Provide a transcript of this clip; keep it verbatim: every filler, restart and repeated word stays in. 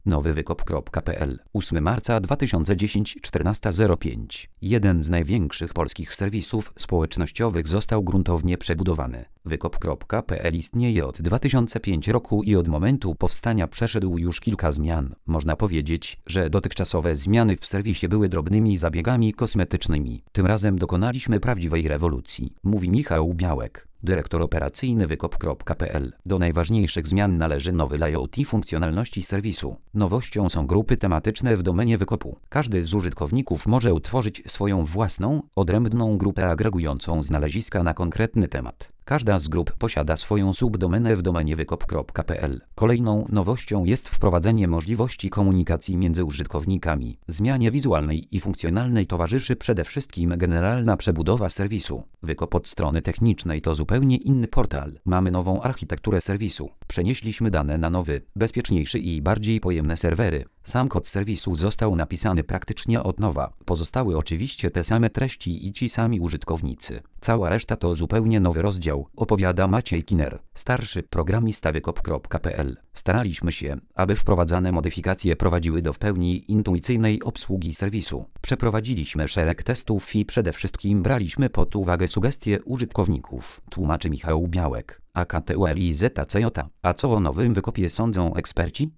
nowy wykop kropka pe el. ósmego marca dwa tysiące dziesiątego, czternasta zero pięć. Jeden z największych polskich serwisów społecznościowych został gruntownie przebudowany. wykop kropka pe el istnieje od dwa tysiące piątego roku i od momentu powstania przeszedł już kilka zmian. Można powiedzieć, że dotychczasowe zmiany w serwisie były drobnymi zabiegami kosmetycznymi. Tym razem dokonaliśmy prawdziwej rewolucji, mówi Michał Białek, dyrektor operacyjny wykop kropka pe el. Do najważniejszych zmian należy nowy layout i funkcjonalności serwisu. Nowością są grupy tematyczne w domenie wykopu. Każdy z użytkowników może utworzyć swoją własną, odrębną grupę agregującą znaleziska na konkretny temat. Każda z grup posiada swoją subdomenę w domenie wykop kropka pe el. Kolejną nowością jest wprowadzenie możliwości komunikacji między użytkownikami. Zmianie wizualnej i funkcjonalnej towarzyszy przede wszystkim generalna przebudowa serwisu. Wykop od strony technicznej to zupełnie inny portal. Mamy nową architekturę serwisu. Przenieśliśmy dane na nowy, bezpieczniejszy i bardziej pojemne serwery. Sam kod serwisu został napisany praktycznie od nowa. Pozostały oczywiście te same treści i ci sami użytkownicy. Cała reszta to zupełnie nowy rozdział, opowiada Maciej Kiner, starszy programista wykop kropka pe el. Staraliśmy się, aby wprowadzane modyfikacje prowadziły do w pełni intuicyjnej obsługi serwisu. Przeprowadziliśmy szereg testów i przede wszystkim braliśmy pod uwagę sugestie użytkowników, tłumaczy Michał Białek, a ka te u el i zet a ce jota. A co o nowym wykopie sądzą eksperci?